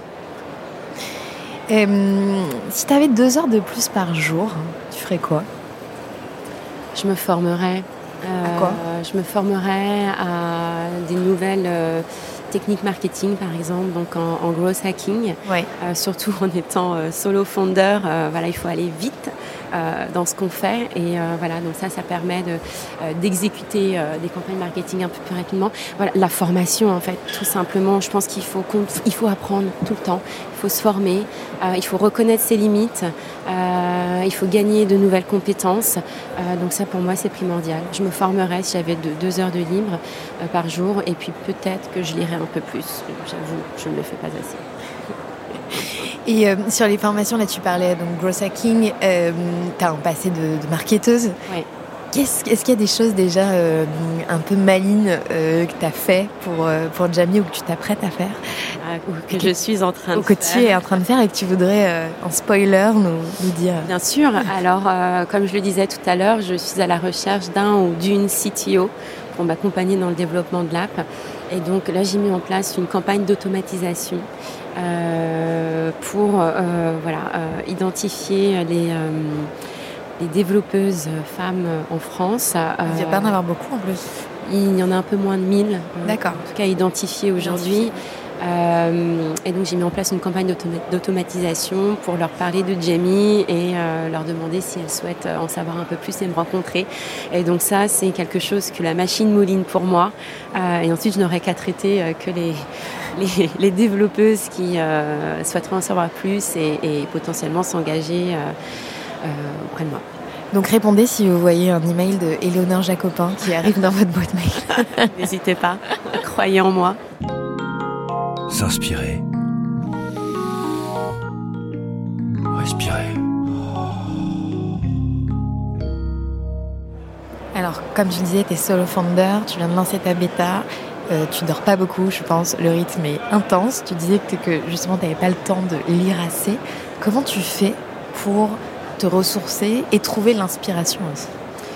Et, si tu avais deux heures de plus par jour, tu ferais quoi ? Je me formerais. Euh, à quoi ? Je me formerais à des nouvelles euh, techniques marketing, par exemple, donc en, en growth hacking. Ouais. Euh, surtout en étant euh, solo founder, euh, voilà, il faut aller vite euh, dans ce qu'on fait. Et euh, voilà, donc ça, ça permet de, euh, d'exécuter euh, des campagnes marketing un peu plus rapidement. Voilà, la formation, en fait, tout simplement. Je pense qu'il faut, il faut apprendre tout le temps. Il faut se former, euh, il faut reconnaître ses limites, euh, il faut gagner de nouvelles compétences. Euh, donc ça, pour moi, c'est primordial. Je me formerais si j'avais deux, deux heures de libre euh, par jour, et puis peut-être que je lirais un peu plus. J'avoue, je ne le fais pas assez. Et euh, sur les formations, là, tu parlais donc growth hacking. Euh, tu as un passé de, de marketeuse. Oui. Qu'est-ce, est-ce qu'il y a des choses déjà euh, un peu malines euh, que tu as fait pour, euh, pour Jamie, ou que tu t'apprêtes à faire, ah, ou que, que je suis en train de ou que faire. tu es en train de faire et que tu voudrais, euh, en spoiler, nous, nous dire? Bien sûr. Alors, euh, comme je le disais tout à l'heure, je suis à la recherche d'un ou d'une C T O pour m'accompagner dans le développement de l'app. Et donc là, j'ai mis en place une campagne d'automatisation euh, pour euh, voilà, euh, identifier les... Euh, les développeuses femmes en France. Il n'y a pas d'en avoir beaucoup en plus. Il y en a un peu moins de mille, D'accord. en tout cas identifiées aujourd'hui. Euh, et donc j'ai mis en place une campagne d'automa- d'automatisation pour leur parler de Jamie et euh, leur demander si elles souhaitent en savoir un peu plus et me rencontrer. Et donc ça, c'est quelque chose que la machine mouline pour moi. Euh, et ensuite, je n'aurai qu'à traiter euh, que les, les, les développeuses qui euh, souhaiteraient en savoir plus et, et potentiellement s'engager euh, Euh, auprès de moi. Donc répondez si vous voyez un email de Éléonore Jacopin qui arrive dans votre boîte mail. N'hésitez pas, croyez en moi. S'inspirer. Respirer. Alors, comme je disais, tu es solo founder, tu viens de lancer ta bêta, euh, tu dors pas beaucoup, je pense, le rythme est intense. Tu disais que, que justement, tu n'avais pas le temps de lire assez. Comment tu fais pour te ressourcer et trouver l'inspiration aussi?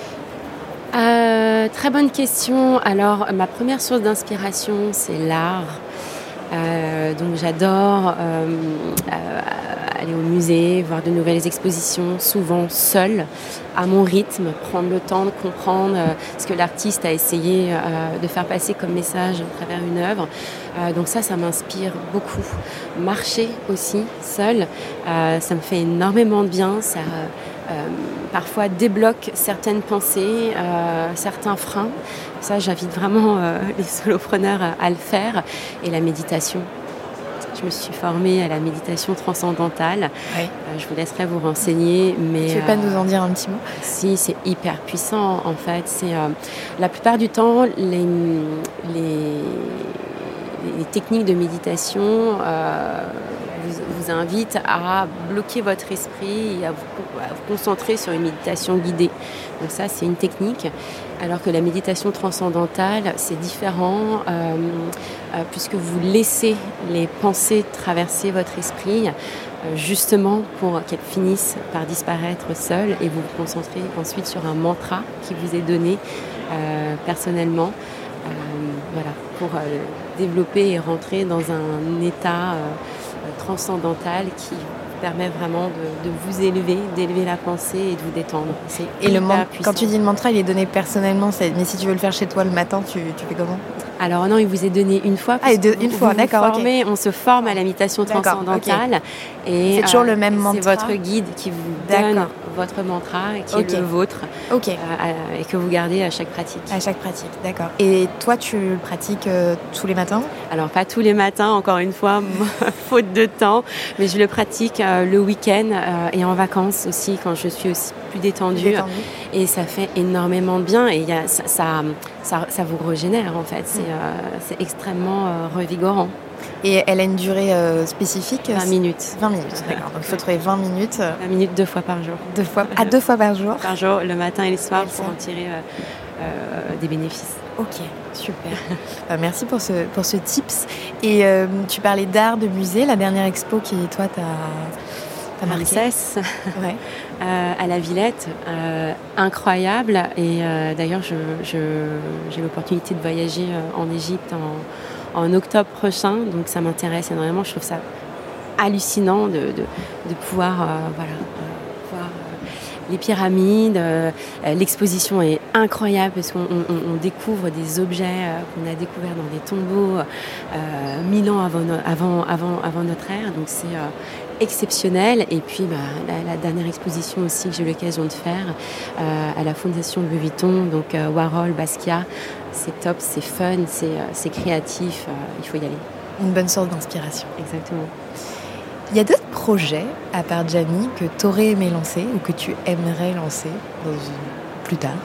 euh, Très bonne question. Alors, ma première source d'inspiration, c'est l'art. Euh, donc, j'adore euh, euh, aller au musée, voir de nouvelles expositions, souvent seule, à mon rythme, prendre le temps de comprendre euh, ce que l'artiste a essayé euh, de faire passer comme message à travers une œuvre. Euh, donc ça, ça m'inspire beaucoup. Marcher aussi, seule, euh, ça me fait énormément de bien. Ça euh, parfois débloque certaines pensées, euh, certains freins. Ça, j'invite vraiment euh, les solopreneurs à, à le faire. Et la méditation. Je me suis formée à la méditation transcendantale. Oui. Euh, je vous laisserai vous renseigner. Mais, tu veux pas euh, nous en dire un petit mot? Si, c'est hyper puissant en fait. C'est, euh, la plupart du temps, les, les, les techniques de méditation euh, vous, vous invitent à bloquer votre esprit et à vous, à vous concentrer sur une méditation guidée. Donc ça, c'est une technique. Alors que la méditation transcendantale, c'est différent euh, euh, puisque vous laissez les pensées traverser votre esprit euh, justement pour qu'elles finissent par disparaître seules et vous vous concentrez ensuite sur un mantra qui vous est donné euh, personnellement euh, voilà, pour euh, développer et rentrer dans un état euh, transcendantal qui permet vraiment de, de vous élever, d'élever la pensée et de vous détendre. C'est et le man- puissant. Quand tu dis le mantra, il est donné personnellement, c'est... mais si tu veux le faire chez toi le matin, tu, tu fais comment? Alors non, il vous est donné une fois. Ah, de, une vous, fois, vous d'accord. Vous formez, okay. On se forme à la méditation transcendantale. Okay. Et c'est toujours euh, le même mantra. C'est votre guide qui vous d'accord. donne votre mantra, qui okay. est le vôtre, okay. euh, et que vous gardez à chaque pratique. À chaque pratique, d'accord. Et toi, tu le pratiques euh, tous les matins? Alors pas tous les matins, encore une fois, faute de temps, mais je le pratique euh, le week-end euh, et en vacances aussi, quand je suis aussi plus détendue. détendue. Et ça fait énormément de bien et y a, ça, ça, ça, ça vous régénère en fait. C'est, euh, c'est extrêmement euh, revigorant. Et elle a une durée euh, spécifique? vingt minutes. vingt minutes, d'accord. Donc il faut trouver vingt minutes. vingt minutes deux fois par jour. Deux fois, à deux fois par jour? Par jour, le matin et le soir, et pour en tirer euh, euh, des bénéfices. Ok, super. euh, merci pour ce, pour ce tips. Et euh, tu parlais d'art, de musée, la dernière expo qui, toi, t'a, t'a marqué? Ramsès, ouais. euh, à la Villette, euh, incroyable. Et euh, d'ailleurs, je, je, j'ai l'opportunité de voyager en Égypte en, en octobre prochain, donc ça m'intéresse énormément. Je trouve ça hallucinant de, de, de pouvoir, euh, voilà, euh, voir les pyramides. Euh, l'exposition est incroyable parce qu'on on, on découvre des objets euh, qu'on a découverts dans des tombeaux euh, mille ans avant, no, avant, avant, avant notre ère. Donc c'est euh, exceptionnel. Et puis bah, la, la dernière exposition aussi que j'ai eu l'occasion de faire euh, à la Fondation Louis Vuitton, donc euh, Warhol, Basquiat, c'est top, c'est fun, c'est, euh, c'est créatif, euh, il faut y aller. Une bonne source d'inspiration. Exactement. Il y a d'autres projets, à part Jamie, que tu aurais aimé lancer ou que tu aimerais lancer dans une... plus tard?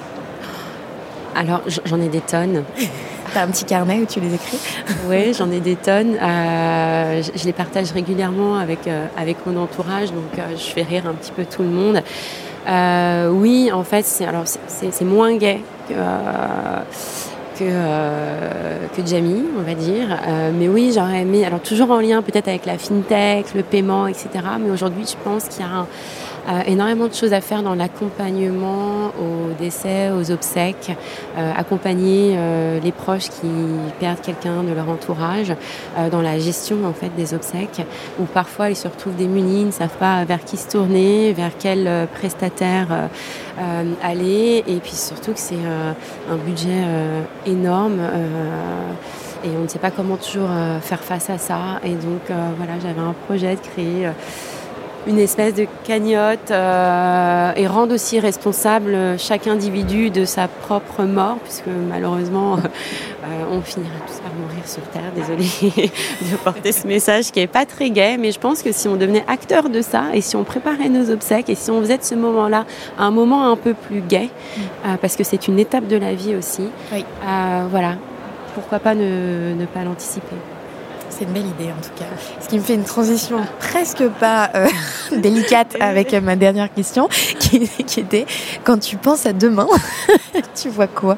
Alors, j'en ai des tonnes. T'as un petit carnet où tu les écris? Oui, j'en ai des tonnes. Euh, je, je les partage régulièrement avec, euh, avec mon entourage, donc euh, je fais rire un petit peu tout le monde. Euh, oui, en fait, c'est, alors, c'est, c'est, c'est moins gai que... Euh, que, euh, que Jamie, on va dire. Euh, mais oui, j'aurais aimé, alors toujours en lien peut-être avec la fintech, le paiement, et cetera. Mais aujourd'hui, je pense qu'il y a un, euh, énormément de choses à faire dans l'accompagnement au décès, aux obsèques, euh, accompagner euh, les proches qui perdent quelqu'un de leur entourage, euh, dans la gestion en fait des obsèques, où parfois ils se retrouvent démunis, ils ne savent pas vers qui se tourner, vers quel euh, prestataire euh, euh, aller, et puis surtout que c'est euh, un budget euh, énorme. Euh, et on ne sait pas comment toujours euh, faire face à ça. Et donc euh, voilà, j'avais un projet de créer euh, une espèce de cagnotte euh, et rendre aussi responsable chaque individu de sa propre mort, puisque malheureusement euh, on finira tous par mourir sur Terre. Désolée de porter ce message qui n'est pas très gai, mais je pense que si on devenait acteur de ça et si on préparait nos obsèques et si on faisait de ce moment-là un moment un peu plus gai, mmh. euh, parce que c'est une étape de la vie aussi, oui. euh, voilà, pourquoi pas ne, ne pas l'anticiper. C'est une belle idée en tout cas. Ce qui me fait une transition presque pas euh, délicate avec ma dernière question, qui, qui était, quand tu penses à demain, tu vois quoi?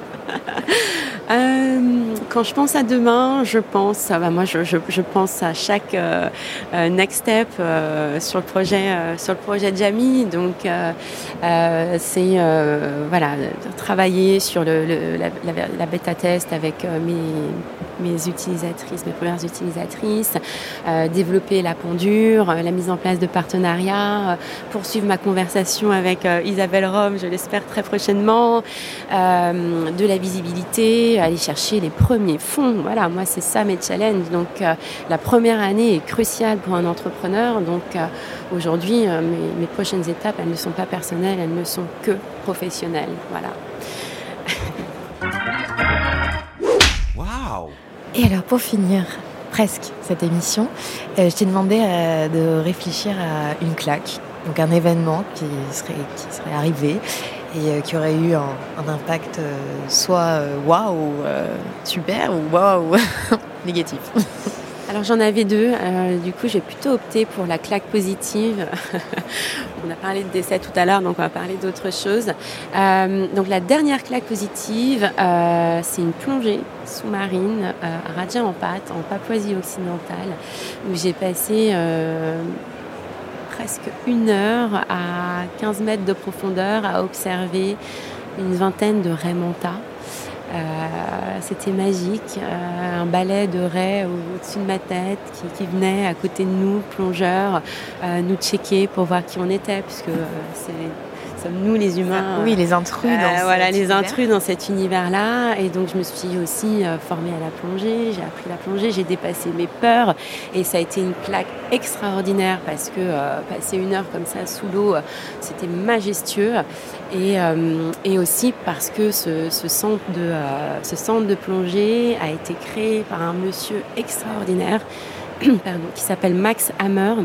Euh, quand je pense à demain, je pense, bah moi je, je, je pense à chaque euh, euh, next step euh, sur le projet, euh, sur le projet de Jamie. Donc euh, euh, c'est euh, voilà, travailler sur le, le, la, la, la bêta test avec euh, mes mes utilisatrices, mes premières utilisatrices, euh, développer la pendure, euh, la mise en place de partenariats, euh, poursuivre ma conversation avec euh, Isabelle Rome, je l'espère très prochainement, euh, de la visibilité, aller chercher les premiers fonds. Voilà, moi c'est ça mes challenges. Donc euh, la première année est cruciale pour un entrepreneur. Donc euh, aujourd'hui, euh, mes, mes prochaines étapes, elles ne sont pas personnelles, elles ne sont que professionnelles. Voilà. Waouh! Et alors pour finir presque cette émission, euh, je t'ai demandé euh, de réfléchir à une claque, donc un événement qui serait, qui serait arrivé et euh, qui aurait eu un, un impact euh, soit waouh, wow, euh, super, ou waouh, wow, négatif. Alors j'en avais deux, euh, du coup j'ai plutôt opté pour la claque positive. On a parlé de décès tout à l'heure, donc on va parler d'autre chose. Euh, donc la dernière claque positive, euh, c'est une plongée sous-marine euh, à Raja Ampat, en Papouasie-Occidentale, où j'ai passé euh, presque une heure à quinze mètres de profondeur à observer une vingtaine de raies manta. Euh, c'était magique, euh, un balai de raies au-dessus de ma tête qui, qui venait à côté de nous, plongeurs, euh, nous checker pour voir qui on était, puisque euh, c'est... sommes nous les humains. Oui, les intrus dans euh, voilà, les univers. intrus dans cet univers-là. Et donc je me suis aussi euh, formée à la plongée, j'ai appris la plongée, j'ai dépassé mes peurs et ça a été une claque extraordinaire parce que euh, passer une heure comme ça sous l'eau, euh, c'était majestueux. Et, euh, et aussi parce que ce, ce, centre de, euh, ce centre de plongée a été créé par un monsieur extraordinaire pardon, qui s'appelle Max Hammer.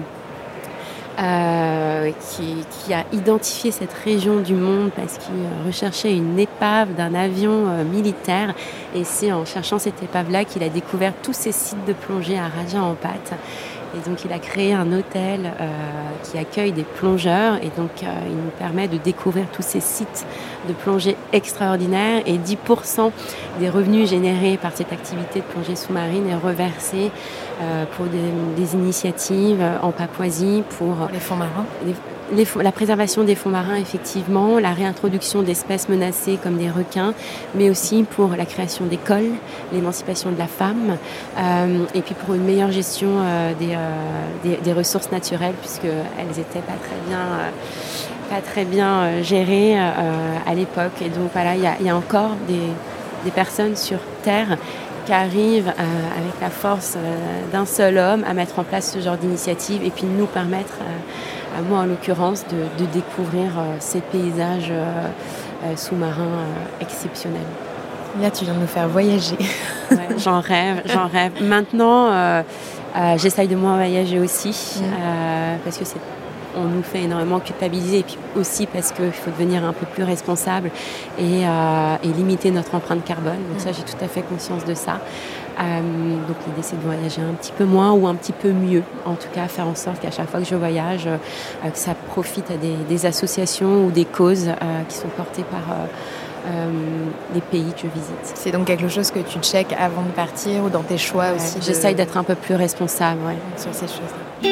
Euh, qui, qui a identifié cette région du monde parce qu'il recherchait une épave d'un avion euh, militaire. Et c'est en cherchant cette épave-là qu'il a découvert tous ces sites de plongée à Raja Ampat. Et donc il a créé un hôtel euh, qui accueille des plongeurs et donc euh, il nous permet de découvrir tous ces sites de plongée extraordinaires et dix pour cent des revenus générés par cette activité de plongée sous-marine est reversé euh, pour des, des initiatives en Papouasie pour les fonds marins. Les, les, la préservation des fonds marins, effectivement, la réintroduction d'espèces menacées comme des requins, mais aussi pour la création d'écoles, l'émancipation de la femme, euh, et puis pour une meilleure gestion euh, des, euh, des, des ressources naturelles, puisqu'elles n'étaient pas très bien, euh, pas très bien euh, gérées euh, à l'époque. Et donc voilà, il y a, y a encore des, des personnes sur Terre qui arrivent euh, avec la force euh, d'un seul homme à mettre en place ce genre d'initiative et puis nous permettre, euh, à moi en l'occurrence, de, de découvrir euh, ces paysages euh, euh, sous-marins euh, exceptionnels. Là, tu viens de nous faire voyager. Ouais, j'en rêve, j'en rêve. Maintenant, euh, euh, j'essaye de moins voyager aussi mmh. euh, parce que c'est on nous fait énormément culpabiliser et puis aussi parce qu'il faut devenir un peu plus responsable et, euh, et limiter notre empreinte carbone. Donc ça, j'ai tout à fait conscience de ça. Euh, donc l'idée, c'est de voyager un petit peu moins ou un petit peu mieux. En tout cas, faire en sorte qu'à chaque fois que je voyage, euh, que ça profite à des, des associations ou des causes euh, qui sont portées par euh, euh, les pays que je visite. C'est donc quelque chose que tu checkes avant de partir ou dans tes choix ouais, aussi de... J'essaye d'être un peu plus responsable ouais. sur ces choses-là.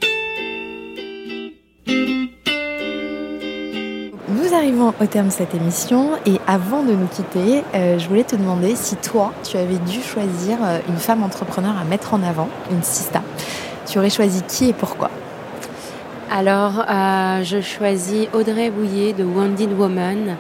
Nous arrivons au terme de cette émission et avant de nous quitter, euh, je voulais te demander si toi, tu avais dû choisir une femme entrepreneur à mettre en avant, une sista. Tu aurais choisi qui et pourquoi ? Alors, euh, je choisis Audrey Bouillet de Wounded Woman,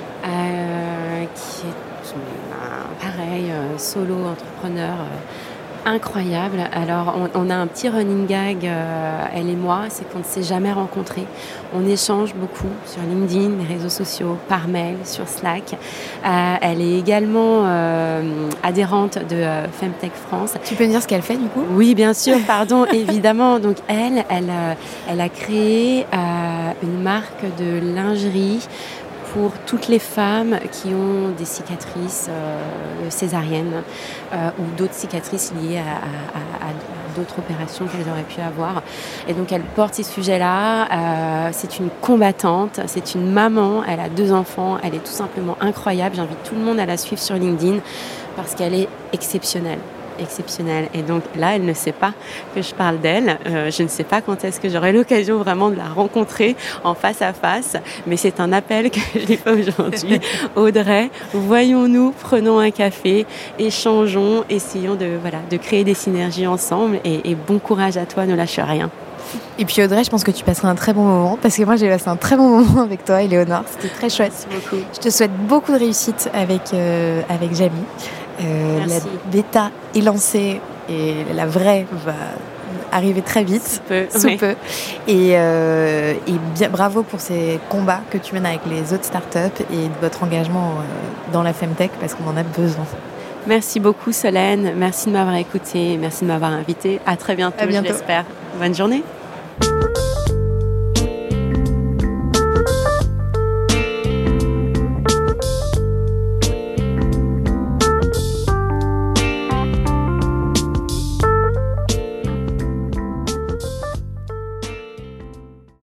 euh, qui est euh, pareil, euh, solo entrepreneur. Euh, incroyable. Alors, on, on a un petit running gag, euh, elle et moi, c'est qu'on ne s'est jamais rencontrés. On échange beaucoup sur LinkedIn, les réseaux sociaux, par mail, sur Slack. Euh, elle est également euh, adhérente de euh, Femtech France. Tu peux me dire ce qu'elle fait du coup ? Oui, bien sûr, pardon, évidemment. Donc, elle, elle, euh, elle a créé euh, une marque de lingerie pour toutes les femmes qui ont des cicatrices euh, césariennes euh, ou d'autres cicatrices liées à, à, à, à d'autres opérations qu'elles auraient pu avoir. Et donc, elle porte ces sujets-là. Euh, c'est une combattante, c'est une maman, elle a deux enfants, elle est tout simplement incroyable. J'invite tout le monde à la suivre sur LinkedIn parce qu'elle est exceptionnelle. exceptionnelle. Et donc là, elle ne sait pas que je parle d'elle. Euh, je ne sais pas quand est-ce que j'aurai l'occasion vraiment de la rencontrer en face à face, mais c'est un appel que je lui fais aujourd'hui. Audrey, voyons-nous, prenons un café, échangeons, essayons de, voilà, de créer des synergies ensemble et, et bon courage à toi, ne lâche rien. Et puis Audrey, je pense que tu passeras un très bon moment parce que moi j'ai passé un très bon moment avec toi, Éléonore. C'était très chouette. Merci beaucoup. Je te souhaite beaucoup de réussite avec, euh, avec Jamie. Euh, la bêta est lancée et la vraie va arriver très vite, sous peu, sous oui. peu. Et, euh, et bien, bravo pour ces combats que tu mènes avec les autres startups et de votre engagement euh, dans la Femtech parce qu'on en a besoin. Merci beaucoup Solène, merci de m'avoir écoutée, merci de m'avoir invitée. À très bientôt, à bientôt. je l'espère. Bonne journée.